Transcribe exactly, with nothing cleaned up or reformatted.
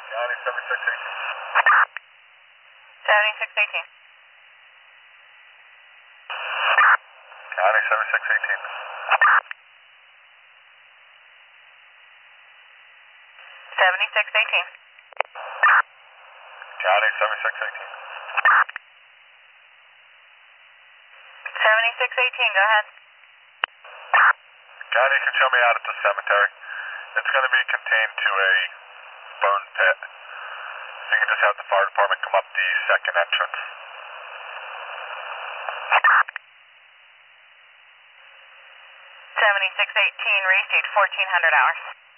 Johnny seventy-six eighteen. seventy-six eighteen. Johnny seventy-six eighteen. seventy-six eighteen. Johnny seventy-six eighteen. seventy-six eighteen, go ahead. Johnny, you can show me out at the cemetery. It's going to be contained to a bone pit. You can just have the fire department come up the second entrance. seventy-six eighteen, restart fourteen hundred hours.